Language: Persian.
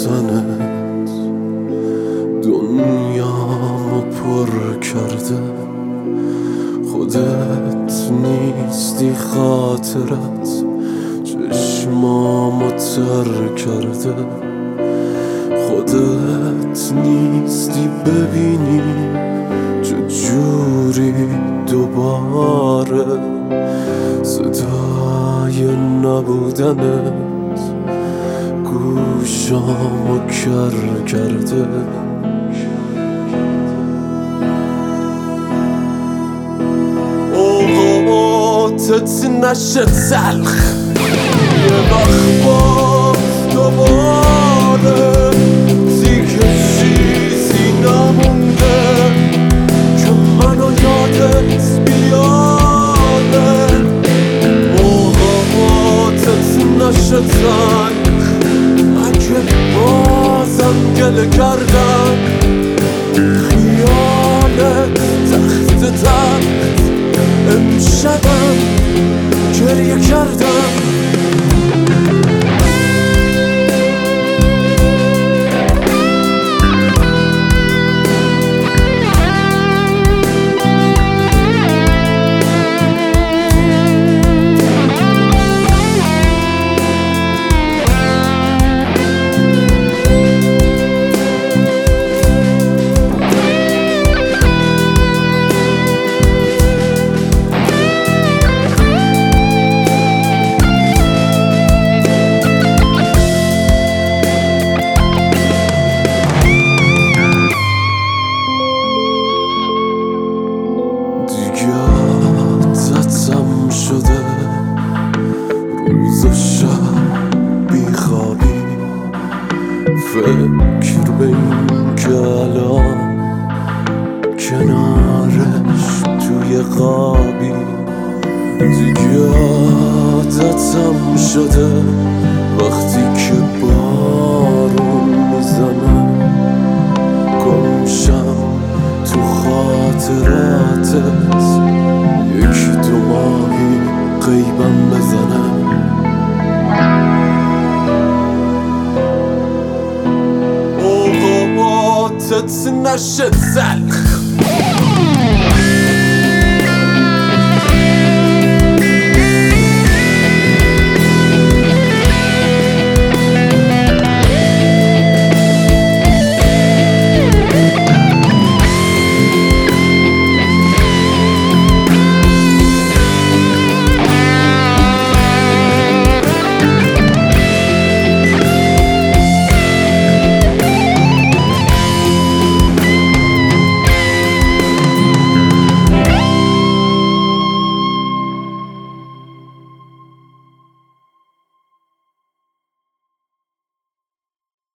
رفتنت دنیامو پر کرده. خودت نیستی خاطرت چشمامو تر کرده. خودت نیستی ببینی چجوری دوباره صدای نبودنت گوشامو کر کرده. اوقاتت نشه تلخ یه وقت باز دوباره دیگه چیزی نمونده که منو یادت بیاره. اوقاتت نشه تلخ اگه بازم گله کردم خیالت تخت تخت امشبم گریه کردم. عادتم شده روز و شب بیخوابی، فکر به این که الان کنارش توی خوابی. دیگه عادتم شده وقتی که بارون میزنه گمشم تو خاطراتت یکی دو ماهی غیبم بزنه. اوقاتت نشه تلخ